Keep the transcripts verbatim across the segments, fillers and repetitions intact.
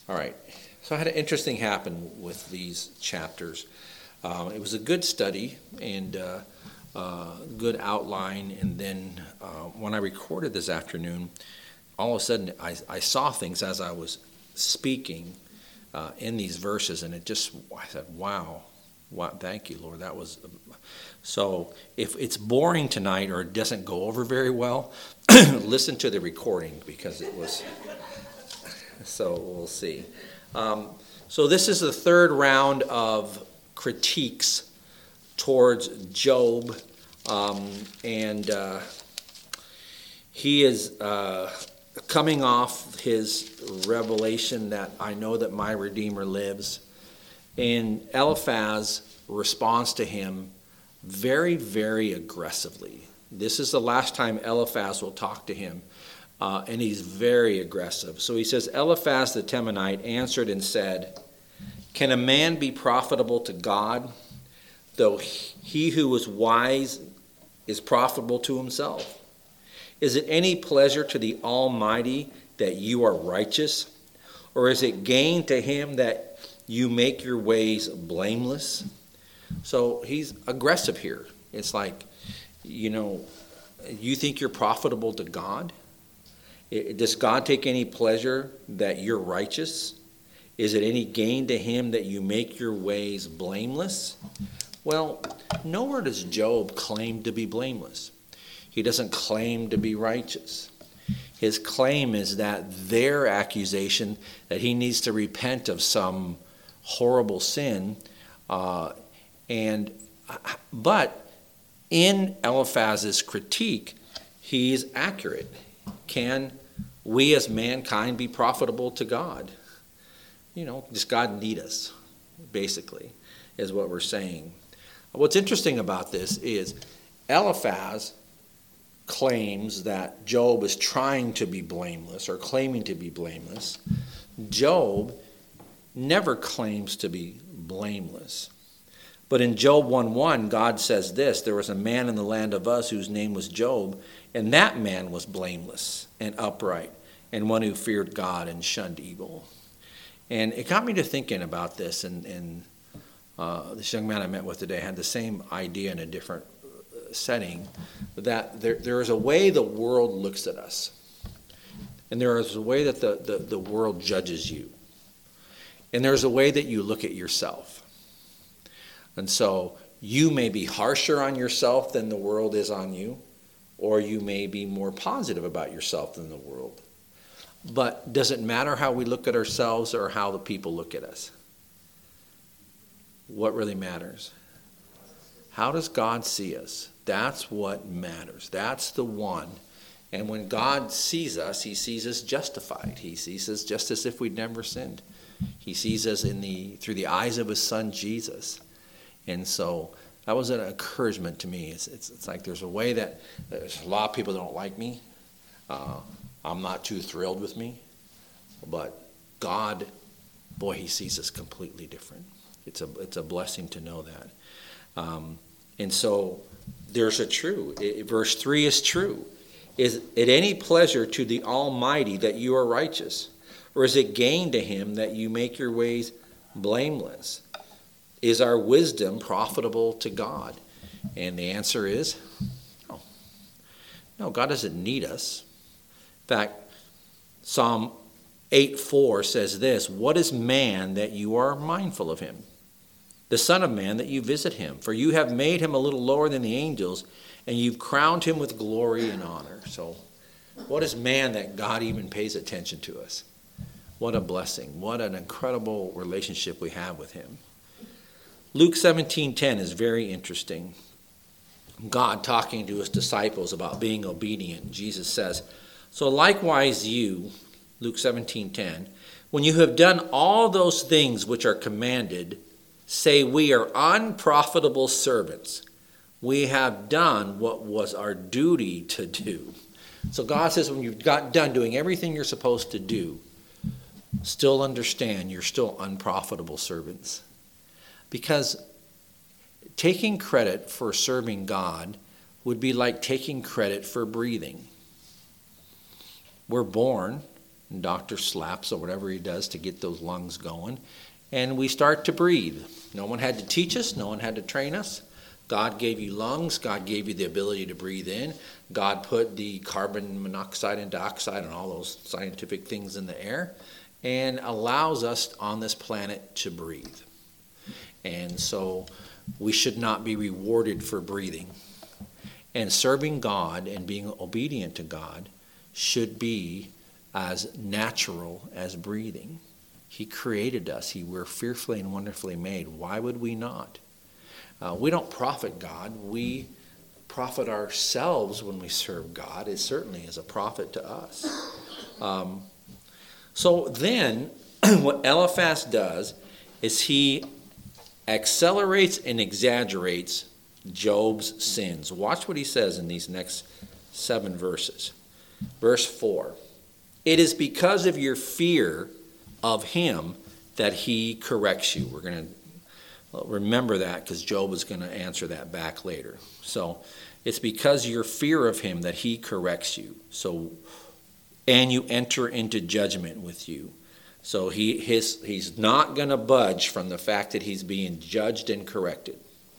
All right. So I had an interesting happen with these chapters. Um, it was a good study and uh, uh, good outline. And then uh, when I recorded this afternoon, all of a sudden I, I saw things as I was speaking uh, in these verses, and it just, I said, wow, wow, thank you, Lord. That was, so if it's boring tonight or it doesn't go over very well, listen to the recording because it was, so we'll see. Um, so this is the third round of critiques towards Job, um, and uh, he is uh, coming off his revelation that I know that my Redeemer lives, and Eliphaz responds to him very, very aggressively. This is the last time Eliphaz will talk to him. Uh, and he's very aggressive. So he says, Eliphaz the Temanite answered and said, can a man be profitable to God, though he who is wise is profitable to himself? Is it any pleasure to the Almighty that you are righteous? Or is it gain to him that you make your ways blameless? So he's aggressive here. It's like, you know, you think you're profitable to God? Does God take any pleasure that you're righteous? Is it any gain to him that you make your ways blameless? Well, nowhere does Job claim to be blameless. He doesn't claim to be righteous. His claim is that their accusation that he needs to repent of some horrible sin, uh, and but in Eliphaz's critique, he's accurate. Can we as mankind be profitable to God? You know, does God need us, basically, is what we're saying. What's interesting about this is Eliphaz claims that Job is trying to be blameless or claiming to be blameless. Job never claims to be blameless. But in Job one one, God says this, there was a man in the land of Uz whose name was Job, and that man was blameless and upright and one who feared God and shunned evil. And it got me to thinking about this, and, and uh, this young man I met with today had the same idea in a different setting, that there, there is a way the world looks at us, and there is a way that the, the, the world judges you, and there's a way that you look at yourself. And so you may be harsher on yourself than the world is on you, or you may be more positive about yourself than the world. But does it matter how we look at ourselves or how the people look at us? What really matters? How does God see us? That's what matters. That's the one. And when God sees us, he sees us justified. He sees us just as if we'd never sinned. He sees us in the through the eyes of his son, Jesus. And so that was an encouragement to me. It's, it's, it's like there's a way that there's a lot of people that don't like me. Uh, I'm not too thrilled with me. But God, boy, he sees us completely different. It's a, it's a blessing to know that. Um, and so there's a true. It, verse three is true. Is it any pleasure to the Almighty that you are righteous? Or is it gain to him that you make your ways blameless? Is our wisdom profitable to God? And the answer is no. No, God doesn't need us. In fact, Psalm eight four says this, what is man that you are mindful of him? The Son of Man that you visit him. For you have made him a little lower than the angels, and you've crowned him with glory and honor. So what is man that God even pays attention to us? What a blessing. What an incredible relationship we have with him. Luke seventeen ten is very interesting. God talking to his disciples about being obedient. Jesus says, so likewise you, Luke seventeen ten, when you have done all those things which are commanded, say we are unprofitable servants. We have done what was our duty to do. So God says when you've got done doing everything you're supposed to do, still understand you're still unprofitable servants. Because taking credit for serving God would be like taking credit for breathing. We're born Doctor slaps or whatever he does to get those lungs going. And we start to breathe. No one had to teach us. No one had to train us. God gave you lungs. God gave you the ability to breathe in. God put the carbon monoxide and dioxide and all those scientific things in the air and allows us on this planet to breathe. And so we should not be rewarded for breathing. And serving God and being obedient to God should be as natural as breathing. He created us. He, we're fearfully and wonderfully made. Why would we not? Uh, we don't profit God. We profit ourselves when we serve God. It certainly is a profit to us. Um, so then, what Eliphaz does is he accelerates and exaggerates Job's sins. Watch what he says in these next seven verses. Verse four. It is because of your fear of him that he corrects you. We're going to remember that because Job is going to answer that back later. So it's because of your fear of him that he corrects you. So, and you enter into judgment with you. So he his he's not going to budge from the fact that he's being judged and corrected.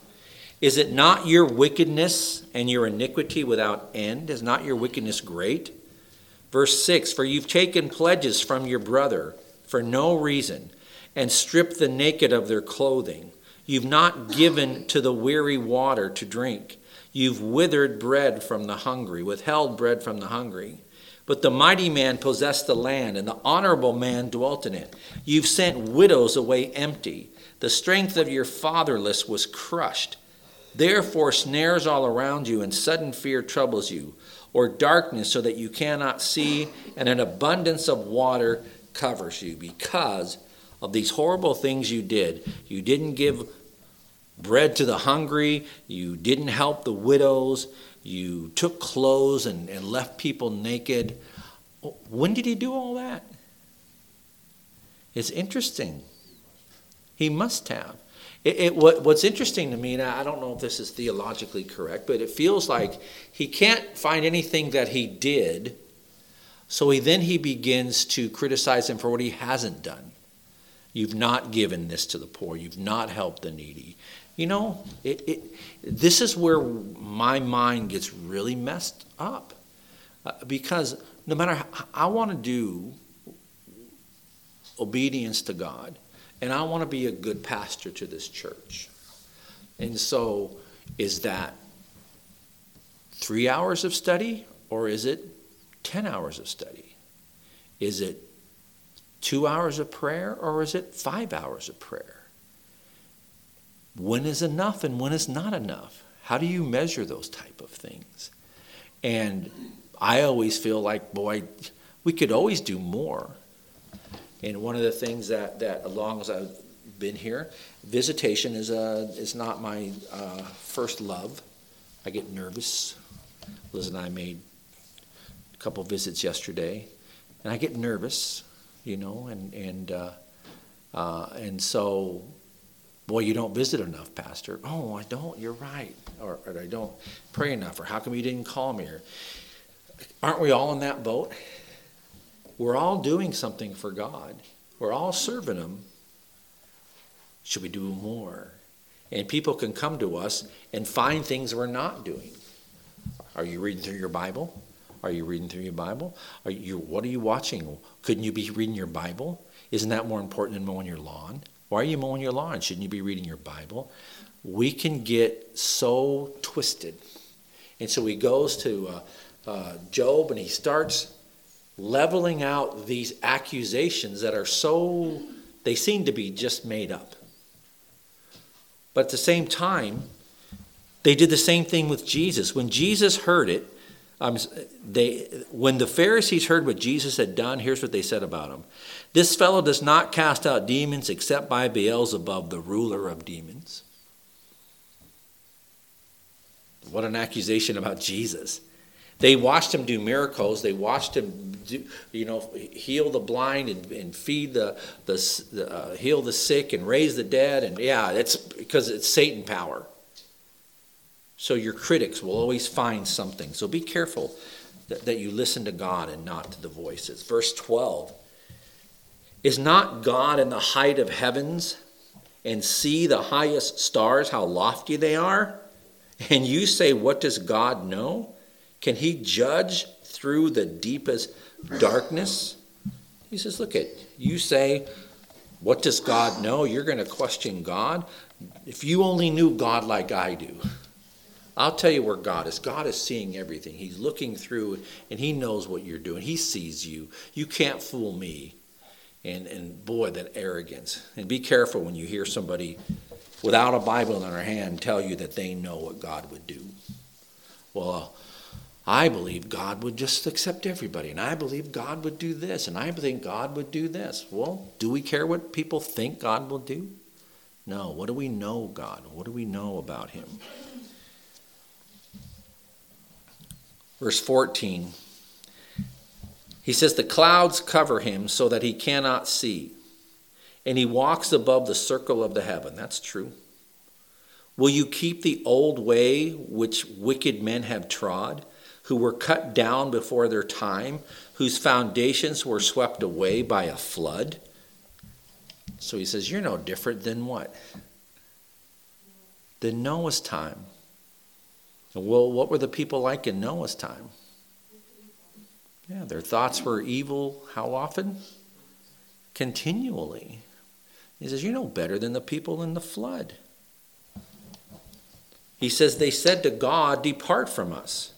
Is it not your wickedness and your iniquity without end? Is not your wickedness great? Verse six, for you've taken pledges from your brother for no reason, and stripped the naked of their clothing. You've not given to the weary water to drink. You've withered bread from the hungry, withheld bread from the hungry. But the mighty man possessed the land, and the honorable man dwelt in it. You've sent widows away empty. The strength of your fatherless was crushed. Therefore snares all around you, and sudden fear troubles you, or darkness so that you cannot see, and an abundance of water covers you because of these horrible things you did. You didn't give bread to the hungry. You didn't help the widows. You took clothes and, and left people naked. When did he do all that? It's interesting. He must have. It, it, what, what's interesting to me, and I don't know if this is theologically correct, but it feels like he can't find anything that he did. So he then he begins to criticize him for what he hasn't done. You've not given this to the poor. You've not helped the needy. You know, it, it, this is where my mind gets really messed up. Uh, because no matter how, I want to do obedience to God, and I want to be a good pastor to this church. And so is that three hours of study, or is it ten hours of study? Is it two hours of prayer, or is it five hours of prayer? When is enough and when is not enough? How do you measure those type of things? And I always feel like, boy, we could always do more. And one of the things that, that as long as I've been here, visitation is a, is not my uh, first love. I get nervous. Liz and I made a couple visits yesterday, and I get nervous, you know, and and uh, uh, and so, boy, you don't visit enough, Pastor. Oh, I don't. You're right, or, or I don't pray enough, or how come you didn't call me? Or aren't we all in that boat? We're all doing something for God. We're all serving Him. Should we do more? And people can come to us and find things we're not doing. Are you reading through your Bible? Are you reading through your Bible? Are you? What are you watching? Couldn't you be reading your Bible? Isn't that more important than mowing your lawn? Why are you mowing your lawn? Shouldn't you be reading your Bible? We can get so twisted. And so he goes to uh, uh, Job and he starts leveling out these accusations that are so, they seem to be just made up. But at the same time, they did the same thing with Jesus. When Jesus heard it, um, they, when the Pharisees heard what Jesus had done, here's what they said about him. This fellow does not cast out demons except by Beelzebub, the ruler of demons. What an accusation about Jesus. They watched him do miracles. They watched him, do, you know, heal the blind and, and feed the, the, the uh, heal the sick and raise the dead. And yeah, it's because it's Satan power. So your critics will always find something. So be careful. that, that you listen to God and not to the voices. Verse twelve. Is not God in the height of heavens, and see the highest stars, how lofty they are? And you say, what does God know? Can he judge through the deepest darkness? He says, look at, you say, what does God know? You're going to question God? If you only knew God like I do. I'll tell you where God is. God is seeing everything. He's looking through, and he knows what you're doing. He sees you. You can't fool me. And, and boy, that arrogance. And be careful when you hear somebody without a Bible in their hand tell you that they know what God would do. Well, I believe God would just accept everybody. And I believe God would do this. And I think God would do this. Well, do we care what people think God will do? No. What do we know God? What do we know about him? Verse fourteen. He says, the clouds cover him so that he cannot see, and he walks above the circle of the heaven. That's true. Will you keep the old way which wicked men have trod, who were cut down before their time, whose foundations were swept away by a flood? So he says, you're no different than what? Than Noah's time. Well, what were the people like in Noah's time? Yeah, their thoughts were evil how often? Continually. He says, you're no better than the people in the flood. He says, they said to God, depart from us.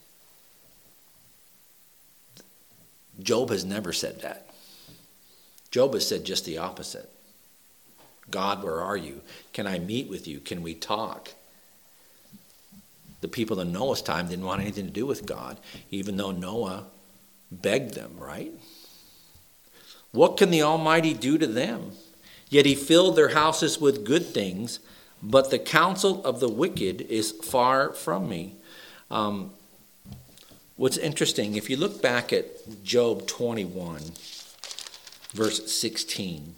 Job has never said that. Job has said just the opposite. God, where are you? Can I meet with you? Can we talk? The people in Noah's time didn't want anything to do with God, even though Noah begged them, right? What can the Almighty do to them? Yet he filled their houses with good things, but the counsel of the wicked is far from me. Um, what's interesting, if you look back at Job twenty-one, verse sixteen,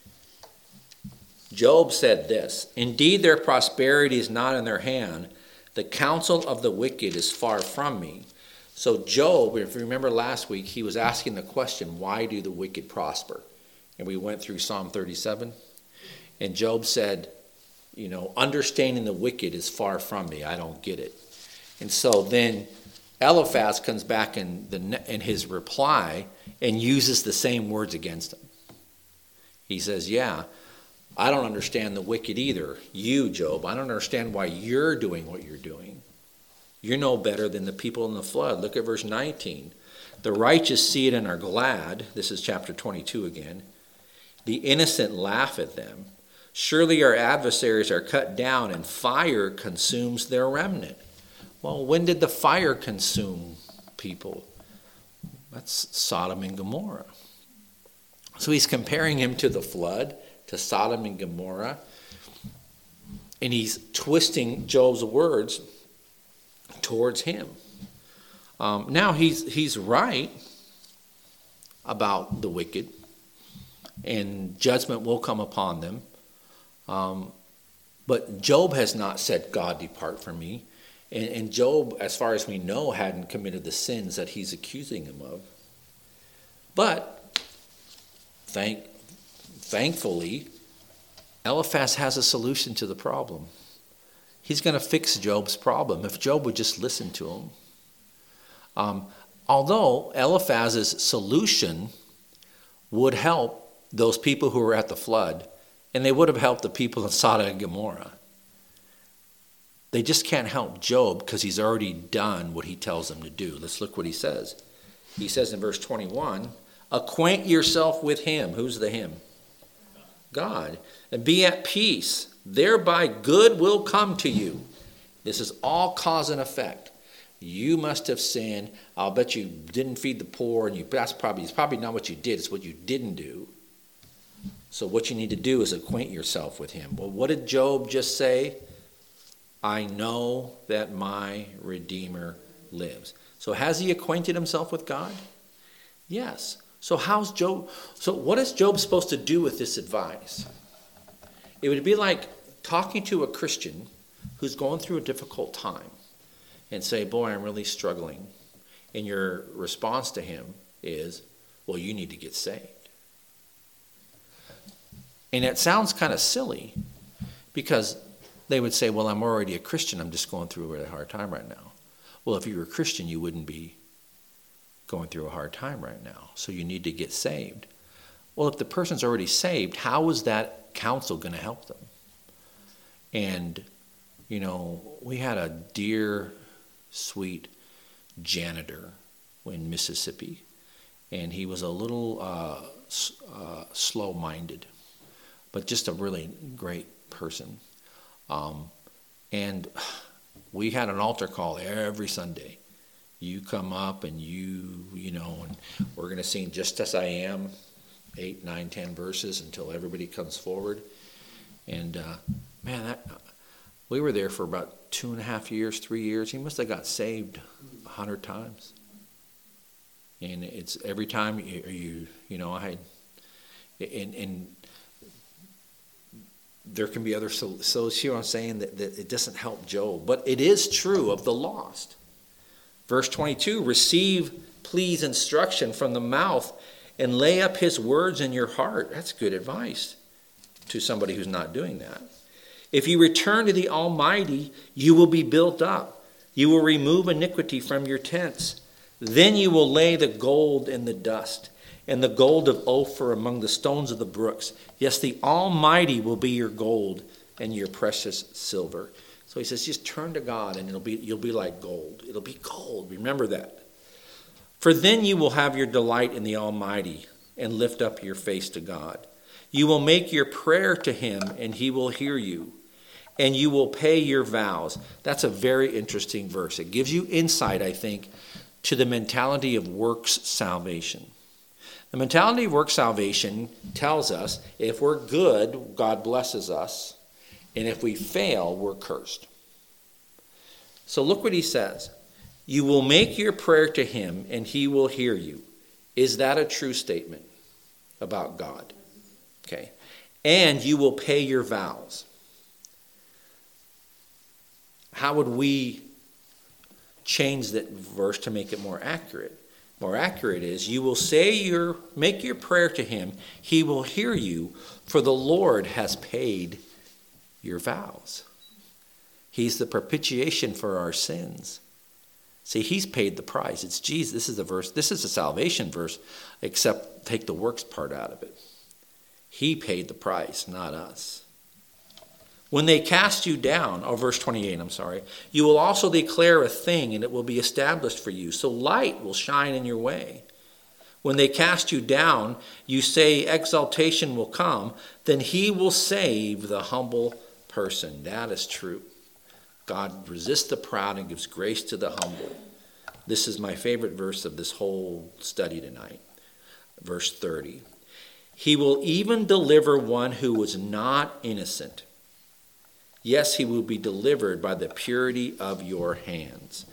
Job said this, indeed their prosperity is not in their hand, the counsel of the wicked is far from me. So Job, if you remember last week, he was asking the question, why do the wicked prosper? And we went through Psalm thirty-seven. And Job said, you know, understanding the wicked is far from me. I don't get it. And so then Eliphaz comes back in, the, in his reply and uses the same words against him. He says, yeah, I don't understand the wicked either. You, Job, I don't understand why you're doing what you're doing. You're no better than the people in the flood. Look at verse nineteen. The righteous see it and are glad. This is chapter twenty-two again. The innocent laugh at them. Surely our adversaries are cut down and fire consumes their remnant. Well, when did the fire consume people? That's Sodom and Gomorrah. So he's comparing him to the flood, to Sodom and Gomorrah. And he's twisting Job's words towards him. Um, now he's he's right about the wicked, and judgment will come upon them. Um, but Job has not said, God, depart from me. And, and Job, as far as we know, hadn't committed the sins that he's accusing him of. But thank, thankfully, Eliphaz has a solution to the problem. He's going to fix Job's problem if Job would just listen to him. Um, although Eliphaz's solution would help those people who were at the flood, and they would have helped the people in Sodom and Gomorrah. They just can't help Job because he's already done what he tells them to do. Let's look what he says. He says in verse twenty-one, acquaint yourself with him. Who's the him? God. And be at peace. Thereby good will come to you. This is all cause and effect. You must have sinned. I'll bet you didn't feed the poor, and you that's probably it's probably not what you did, it's what you didn't do. So what you need to do is acquaint yourself with him. Well, what did Job just say? I know that my Redeemer lives. So has he acquainted himself with God? Yes. So how's Job? So what is Job supposed to do with this advice? It would be like talking to a Christian who's going through a difficult time and say, boy, I'm really struggling. And your response to him is, well, you need to get saved. And it sounds kind of silly because they would say, well, I'm already a Christian. I'm just going through a really hard time right now. Well, if you were a Christian, you wouldn't be going through a hard time right now. So you need to get saved. Well, if the person's already saved, how is that counsel going to help them? And, you know, we had a dear, sweet janitor in Mississippi. And he was a little uh, uh, slow-minded, but just a really great person. Um, and we had an altar call every Sunday. You come up and you, you know, and we're going to sing Just As I Am, eight, nine, ten verses until everybody comes forward. And, uh, man, that, we were there for about two and a half years, three years. He must have got saved a hundred times. And it's every time you, you, you know, I, and, and there can be other, so, so see what I'm saying, that, that it doesn't help Job. But it is true of the lost. Verse twenty-two, receive, please, instruction from the mouth and lay up his words in your heart. That's good advice to somebody who's not doing that. If you return to the Almighty, you will be built up. You will remove iniquity from your tents. Then you will lay the gold in the dust, and the gold of Ophir among the stones of the brooks. Yes, the Almighty will be your gold and your precious silver. So he says, just turn to God, and it'll be you'll be like gold. It'll be gold. Remember that. For then you will have your delight in the Almighty, and lift up your face to God. You will make your prayer to him, and he will hear you. And you will pay your vows. That's a very interesting verse. It gives you insight, I think, to the mentality of works salvation. The mentality of works salvation tells us if we're good, God blesses us. And if we fail, we're cursed. So look what he says. You will make your prayer to him, and he will hear you. Is that a true statement about God? Okay. And you will pay your vows. How would we change that verse to make it more accurate? More accurate is, you will say your, make your prayer to him, he will hear you, for the Lord has paid your vows. He's the propitiation for our sins. See, he's paid the price. It's Jesus. This is a verse, this is a salvation verse, except take the works part out of it. He paid the price, not us. When they cast you down, oh, verse twenty-eight, I'm sorry, you will also declare a thing, and it will be established for you. So light will shine in your way. When they cast you down, you say exaltation will come, then he will save the humble person. That is true. God resists the proud and gives grace to the humble. This is my favorite verse of this whole study tonight. Verse thirty. He will even deliver one who was not innocent. Yes, he will be delivered by the purity of your hands.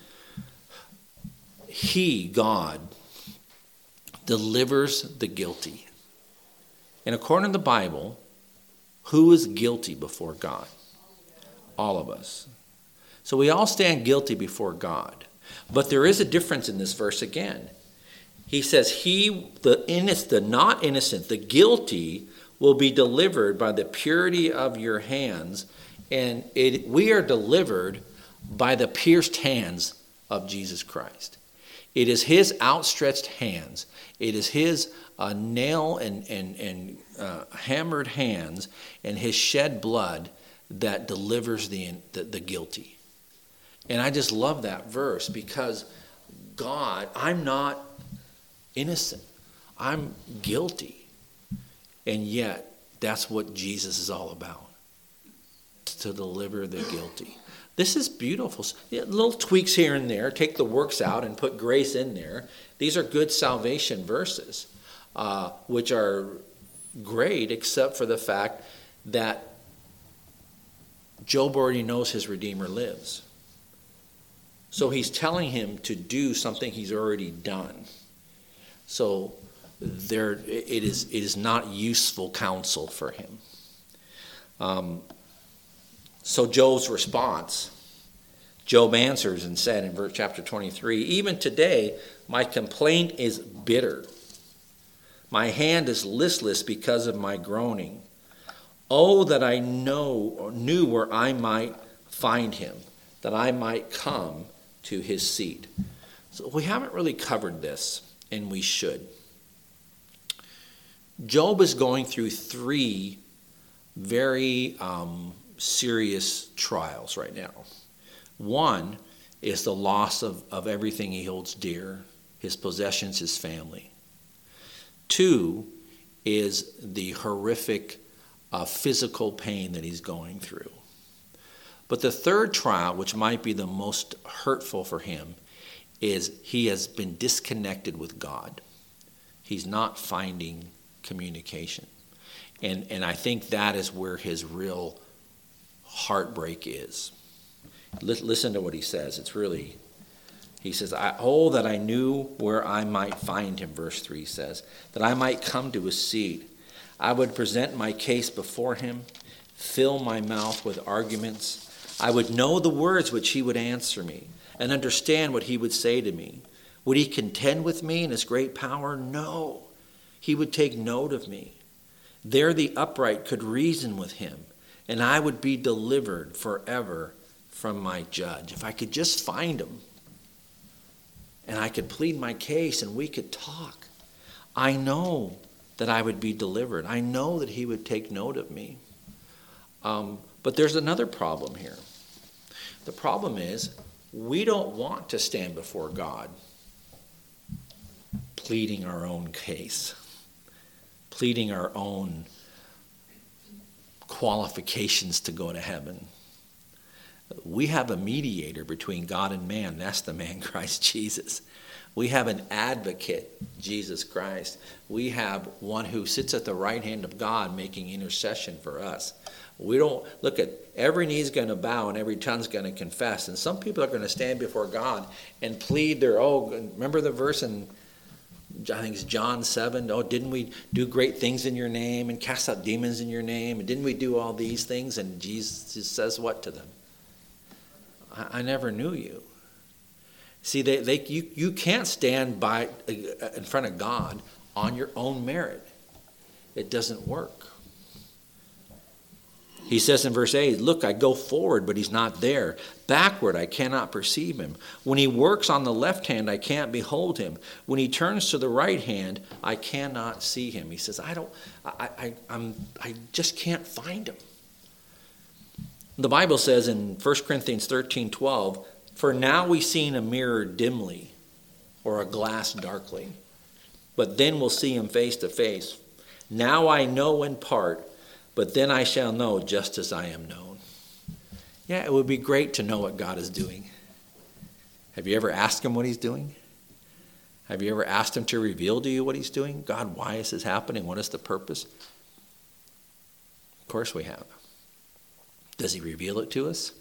He, God, delivers the guilty. And according to the Bible, who is guilty before God? All of us. So we all stand guilty before God. But there is a difference in this verse again. He says, he, the innocent, the not innocent, the guilty, will be delivered by the purity of your hands. And it, we are delivered by the pierced hands of Jesus Christ. It is his outstretched hands. It is his uh, nail and, and, and uh, hammered hands and his shed blood that delivers the, the, the guilty. And I just love that verse because God, I'm not innocent. I'm guilty. And yet, that's what Jesus is all about. To deliver the guilty. This is beautiful. Yeah, little tweaks here and there. Take the works out and put grace in there. These are good salvation verses, uh, which are great except for the fact that Job already knows his Redeemer lives. So he's telling him to do something he's already done. So there, it is, it is not useful counsel for him. Um, So Job's response Job answers and said in verse chapter twenty-three, even today my complaint is bitter. My hand is listless because of my groaning. Oh, that I know or knew where I might find him, that I might come to his seat. So we haven't really covered this, and we should. Job is going through three very um, serious trials right now. One is the loss of, of everything he holds dear, his possessions, his family. Two is the horrific uh, physical pain that he's going through. But the third trial, which might be the most hurtful for him, is he has been disconnected with God. He's not finding communication. And, and I think that is where his real heartbreak is. Listen to what he says. It's really, he says, I, oh, that I knew where I might find him, verse three says, that I might come to his seat. I would present my case before him, fill my mouth with arguments. I would know the words which he would answer me, and understand what he would say to me. Would he contend with me in his great power? No. He would take note of me. There the upright could reason with him, and I would be delivered forever from my judge. If I could just find him, and I could plead my case, and we could talk, I know that I would be delivered. I know that he would take note of me. Um, but there's another problem here. The problem is we don't want to stand before God pleading our own case, pleading our own qualifications to go to heaven. We have a mediator between God and man. That's the man Christ Jesus. We have an advocate, Jesus Christ. We have one who sits at the right hand of God making intercession for us. We don't, look at, every knee's going to bow and every tongue's going to confess. And some people are going to stand before God and plead their, oh, remember the verse in, I think it's John seven, oh, didn't we do great things in your name and cast out demons in your name? And didn't we do all these things? And Jesus says what to them? I, I never knew you. See, they, they, you, you can't stand by in front of God on your own merit. It doesn't work. He says in verse eight, look, I go forward, but he's not there. Backward, I cannot perceive him. When he works on the left hand, I can't behold him. When he turns to the right hand, I cannot see him. He says, I don't, I, I, I'm, I just can't find him. The Bible says in First Corinthians thirteen twelve, for now we see in a mirror dimly, or a glass darkly, but then we'll see him face to face. Now I know in part, but then I shall know just as I am known. Yeah, it would be great to know what God is doing. Have you ever asked him what he's doing? Have you ever asked him to reveal to you what he's doing? God, why is this happening? What is the purpose? Of course we have. Does he reveal it to us?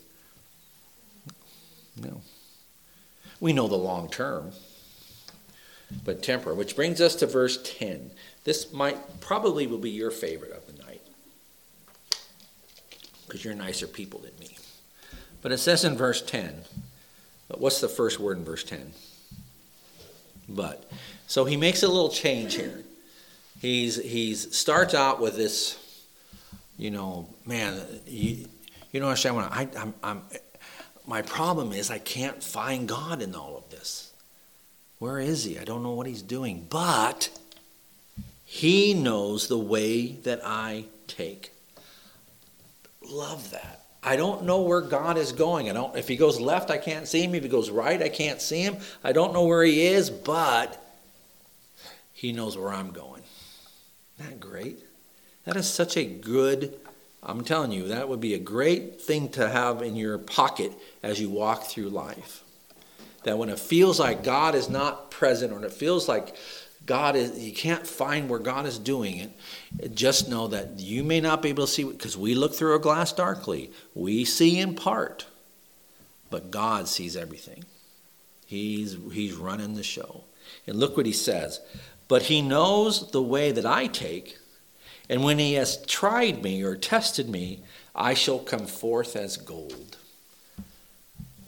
No. We know the long term, but temporal. Which brings us to verse ten. This might probably will be your favorite of the night, because you're nicer people than me. But it says in verse ten, but what's the first word in verse ten? But. So he makes a little change here. He's he's starts out with this, you know, man, you, you don't understand what I, I'm, I'm, my problem is I can't find God in all of this. Where is he? I don't know what he's doing. But he knows the way that I take. Love that. I don't know where God is going. I don't. If he goes left, I can't see him. If he goes right, I can't see him. I don't know where he is, but he knows where I'm going. Isn't that great? That is such a good, I'm telling you, that would be a great thing to have in your pocket as you walk through life. That when it feels like God is not present, or when it feels like God is, you can't find where God is doing it, just know that you may not be able to see, because we look through a glass darkly. We see in part, but God sees everything. He's, he's running the show. And look what he says. But he knows the way that I take, and when he has tried me or tested me, I shall come forth as gold.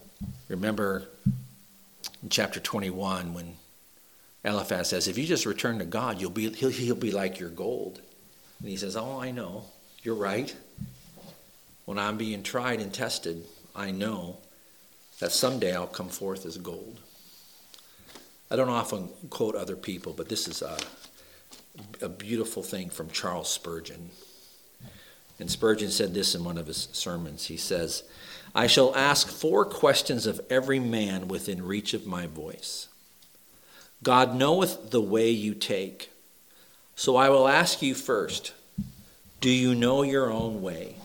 Remember in chapter twenty-one when Eliphaz says, if you just return to God, you'll be, he'll, he'll be like your gold. And he says, oh, I know. You're right. When I'm being tried and tested, I know that someday I'll come forth as gold. I don't often quote other people, but this is a, a beautiful thing from Charles Spurgeon. And Spurgeon said this in one of his sermons. He says, I shall ask four questions of every man within reach of my voice. God knoweth the way you take. So I will ask you first, do you know your own way?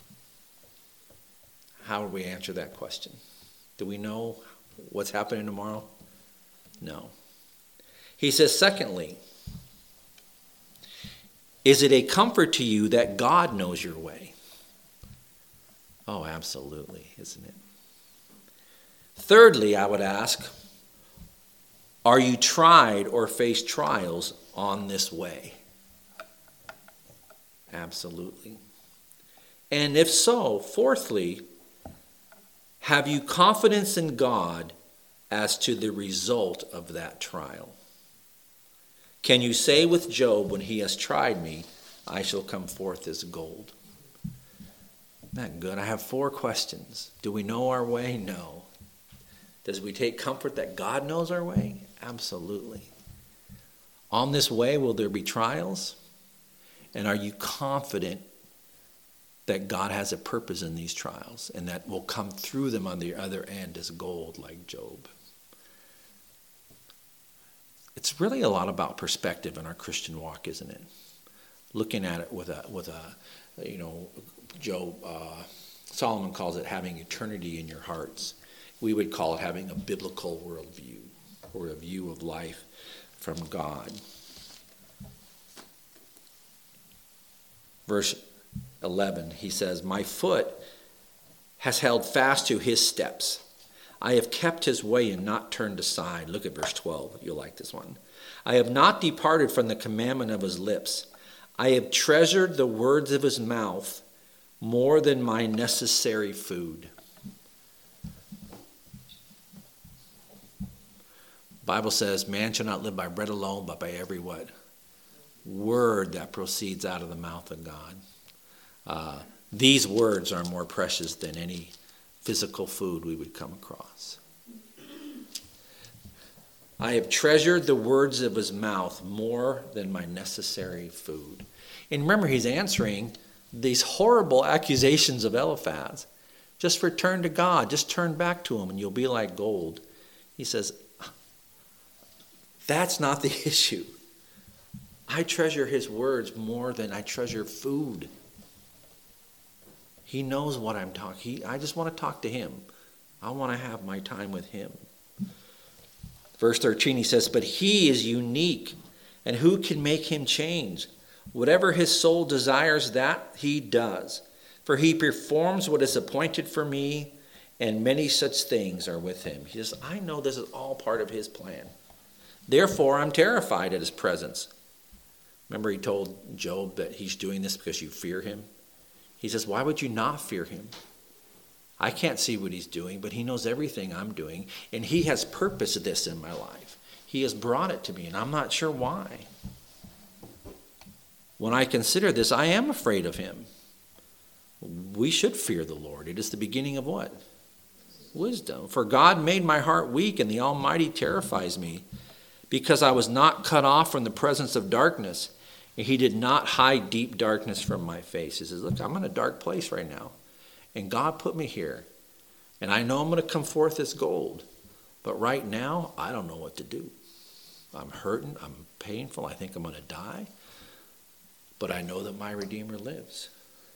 How would we answer that question? Do we know what's happening tomorrow? No. He says, secondly, is it a comfort to you that God knows your way? Oh, absolutely, isn't it? Thirdly, I would ask, are you tried or face trials on this way? Absolutely. And if so, fourthly, have you confidence in God as to the result of that trial? Can you say with Job, when he has tried me, I shall come forth as gold? Isn't that good? I have four questions. Do we know our way? No. Does we take comfort that God knows our way? Absolutely. On this way, will there be trials? And are you confident that God has a purpose in these trials and that will come through them on the other end as gold like Job? It's really a lot about perspective in our Christian walk, isn't it? Looking at it with a, with a, you know, Job, uh, Solomon calls it having eternity in your hearts. We would call it having a biblical worldview or a view of life from God. Verse eleven, he says, my foot has held fast to his steps. I have kept his way and not turned aside. Look at verse twelve. You'll like this one. I have not departed from the commandment of his lips. I have treasured the words of his mouth more than my necessary food. The Bible says, man shall not live by bread alone, but by every what? Word that proceeds out of the mouth of God. Uh, these words are more precious than any physical food we would come across. I have treasured the words of his mouth more than my necessary food. And remember, he's answering these horrible accusations of Eliphaz. Just return to God. Just turn back to him and you'll be like gold. He says, that's not the issue. I treasure his words more than I treasure food. He knows what I'm talking. I just want to talk to him. I want to have my time with him. Verse thirteen, he says, but he is unique, and who can make him change? Whatever his soul desires, that he does. For he performs what is appointed for me, and many such things are with him. He says, I know this is all part of his plan. Therefore, I'm terrified at his presence. Remember, he told Job that he's doing this because you fear him. He says, why would you not fear him? I can't see what he's doing, but he knows everything I'm doing, and he has purposed this in my life. He has brought it to me, and I'm not sure why. When I consider this, I am afraid of him. We should fear the Lord. It is the beginning of what? Wisdom. For God made my heart weak, and the Almighty terrifies me, because I was not cut off from the presence of darkness, and he did not hide deep darkness from my face. He says, look, I'm in a dark place right now, and God put me here, and I know I'm going to come forth as gold, but right now, I don't know what to do. I'm hurting, I'm painful, I think I'm going to die, but I know that my Redeemer lives.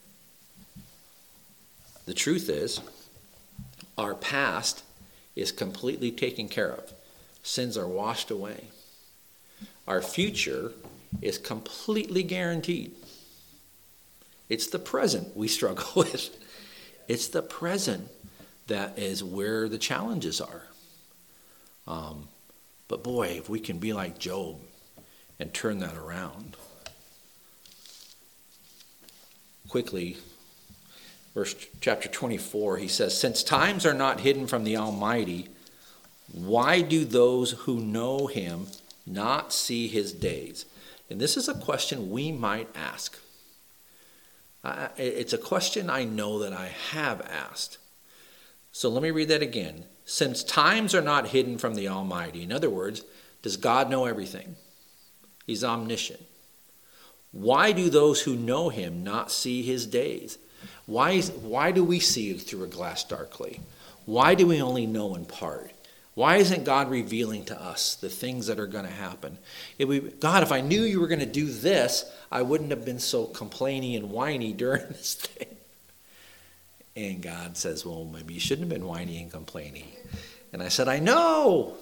The truth is, our past is completely taken care of. Sins are washed away. Our future is completely guaranteed. It's the present we struggle with. It's the present that is where the challenges are. Um, but boy, if we can be like Job and turn that around. Quickly, verse chapter twenty-four, he says, "Since times are not hidden from the Almighty, why do those who know him not see his days?" And this is a question we might ask. I, it's a question I know that I have asked. So let me read that again. Since times are not hidden from the Almighty, in other words, does God know everything? He's omniscient. Why do those who know him not see his days? Why, is, why do we see through a glass darkly? Why do we only know in part? Why isn't God revealing to us the things that are going to happen? If we, God, if I knew you were going to do this, I wouldn't have been so complaining and whiny during this thing. And God says, well, maybe you shouldn't have been whiny and complaining. And I said, I know.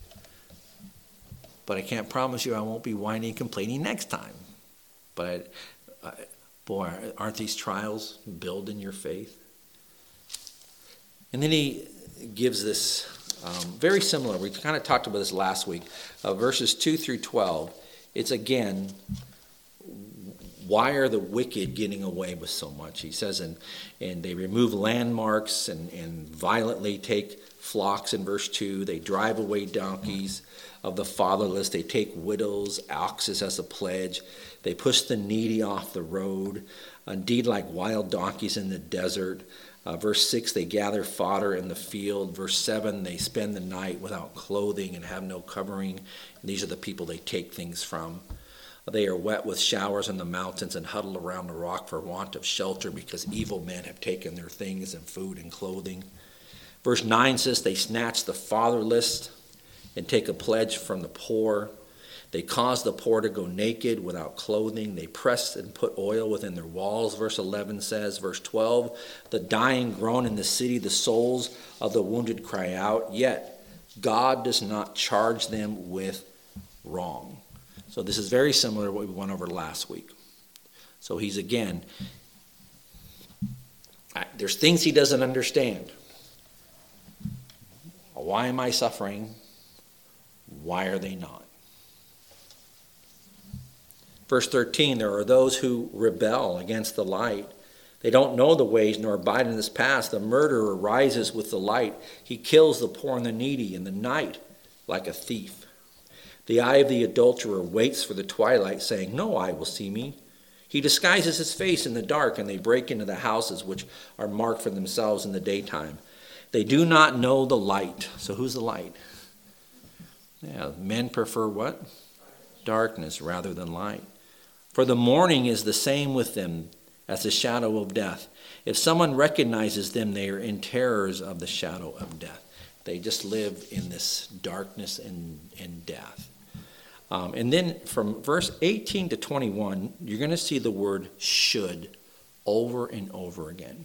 But I can't promise you I won't be whiny and complaining next time. But, uh, boy, aren't these trials building your faith? And then he gives this um, very similar. We kind of talked about this last week. Uh, verses two through twelve. It's again, why are the wicked getting away with so much? He says, and, and they remove landmarks and, and violently take flocks in verse two. They drive away donkeys of the fatherless. They take widows, oxes as a pledge. They push the needy off the road, indeed like wild donkeys in the desert. Uh, verse six, they gather fodder in the field. Verse seven, they spend the night without clothing and have no covering. And these are the people they take things from. They are wet with showers in the mountains and huddle around the rock for want of shelter because evil men have taken their things and food and clothing. Verse nine says they snatch the fatherless and take a pledge from the poor. They cause the poor to go naked without clothing. They press and put oil within their walls, verse eleven says. Verse twelve, the dying groan in the city, the souls of the wounded cry out, yet God does not charge them with wrong. So this is very similar to what we went over last week. So he's again, there's things he doesn't understand. Why am I suffering? Why are they not? Verse thirteen, there are those who rebel against the light. They don't know the ways nor abide in this path. The murderer rises with the light. He kills the poor and the needy in the night like a thief. The eye of the adulterer waits for the twilight, saying, no eye will see me. He disguises his face in the dark, and they break into the houses which are marked for themselves in the daytime. They do not know the light. So who's the light? Yeah, men prefer what? Darkness rather than light. For the morning is the same with them as the shadow of death. If someone recognizes them, they are in terrors of the shadow of death. They just live in this darkness and, and death. Um, and then from verse eighteen to twenty-one, you're going to see the word should over and over again.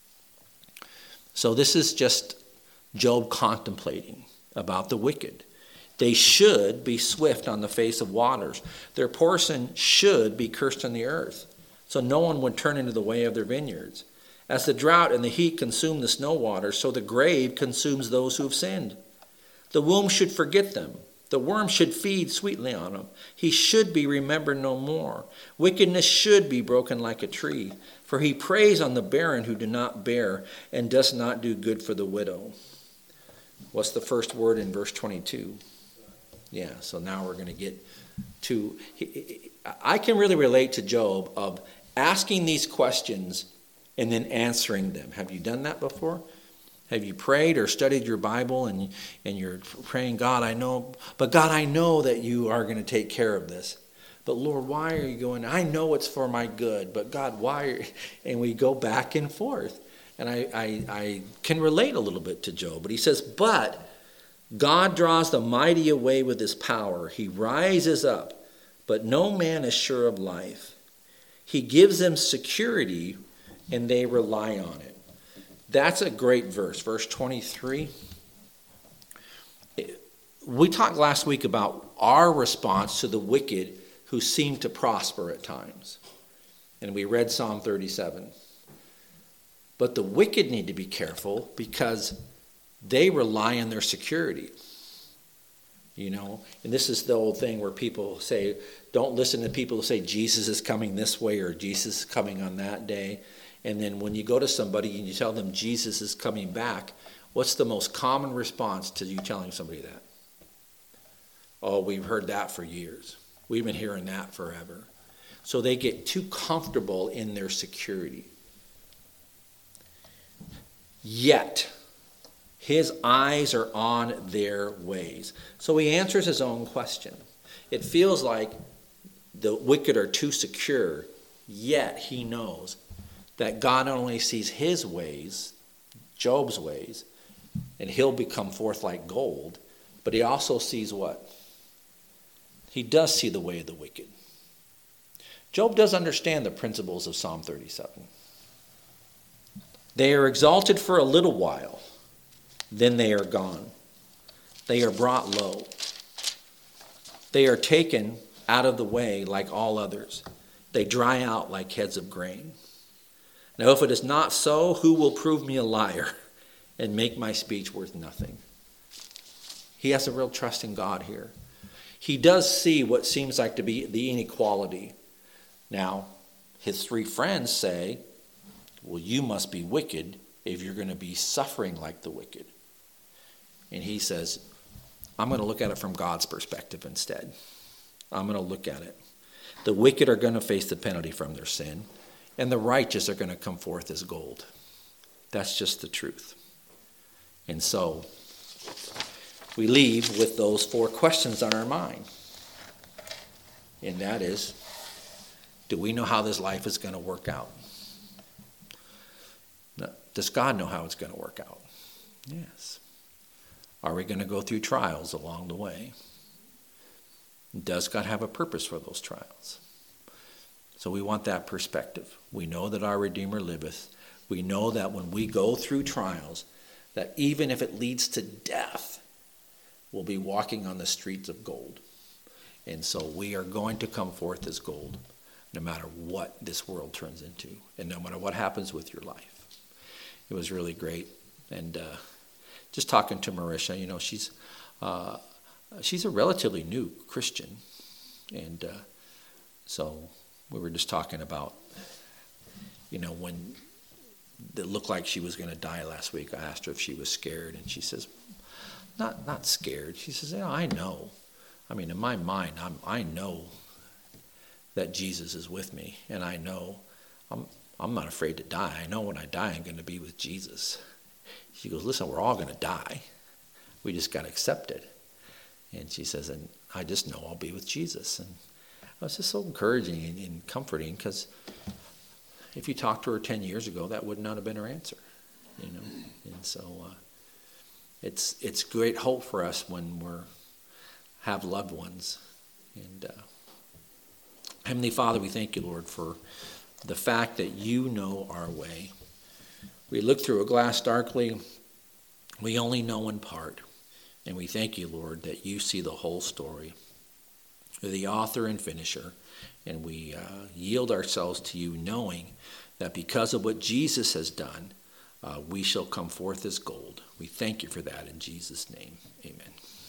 So this is just Job contemplating about the wicked. They should be swift on the face of waters. Their portion should be cursed on the earth, so no one would turn into the way of their vineyards. As the drought and the heat consume the snow waters, so the grave consumes those who have sinned. The womb should forget them. The worm should feed sweetly on them. He should be remembered no more. Wickedness should be broken like a tree, for he preys on the barren who do not bear and does not do good for the widow. What's the first word in verse twenty-two? Yeah, so now we're going to get to, I can really relate to Job of asking these questions and then answering them. Have you done that before? Have you prayed or studied your Bible and, and you're praying, God, I know, but God, I know that you are going to take care of this. But Lord, why are you going, I know it's for my good, but God, why? Are, and we go back and forth. And I, I, I can relate a little bit to Job, but he says, but God draws the mighty away with his power. He rises up, but no man is sure of life. He gives them security, and they rely on it. That's a great verse, verse twenty-three. We talked last week about our response to the wicked who seem to prosper at times. And we read Psalm thirty-seven. But the wicked need to be careful because they rely on their security. You know, and this is the old thing where people say, don't listen to people who say Jesus is coming this way or Jesus is coming on that day. And then when you go to somebody and you tell them Jesus is coming back, what's the most common response to you telling somebody that? Oh, we've heard that for years. We've been hearing that forever. So they get too comfortable in their security. Yet, his eyes are on their ways. So he answers his own question. It feels like the wicked are too secure, yet he knows that God not only sees his ways, Job's ways, and he'll become forth like gold, but he also sees what? He does see the way of the wicked. Job does understand the principles of Psalm thirty-seven. They are exalted for a little while, then they are gone. They are brought low. They are taken out of the way like all others. They dry out like heads of grain. Now, if it is not so, who will prove me a liar and make my speech worth nothing? He has a real trust in God here. He does see what seems like to be the inequality. Now, his three friends say, well, you must be wicked if you're going to be suffering like the wicked. And he says, I'm going to look at it from God's perspective instead. I'm going to look at it. The wicked are going to face the penalty from their sin, and the righteous are going to come forth as gold. That's just the truth. And so we leave with those four questions on our mind. And that is, do we know how this life is going to work out? Does God know how it's going to work out? Yes. Are we going to go through trials along the way? Does God have a purpose for those trials? So we want that perspective. We know that our Redeemer liveth. We know that when we go through trials, that even if it leads to death, we'll be walking on the streets of gold. And so we are going to come forth as gold, no matter what this world turns into, and no matter what happens with your life. It was really great. And uh, just talking to Marisha, you know, she's uh, she's a relatively new Christian. And uh, so we were just talking about, you know, when it looked like she was going to die last week, I asked her if she was scared. And she says, not not scared. She says, yeah, I know. I mean, in my mind, I'm, I know that Jesus is with me. And I know I'm I'm not afraid to die. I know when I die, I'm going to be with Jesus. She goes, listen, we're all going to die. We just got to accept it. And she says, and I just know I'll be with Jesus. And it was just so encouraging and, and comforting, because if you talked to her ten years ago, that would not have been her answer. You know, and so uh, it's it's great hope for us when we're have loved ones. And uh, Heavenly Father, we thank you, Lord, for the fact that you know our way. We look through a glass darkly. We only know in part. And we thank you, Lord, that you see the whole story. You're the author and finisher. And we uh, yield ourselves to you, knowing that because of what Jesus has done, uh, we shall come forth as gold. We thank you for that in Jesus' name. Amen.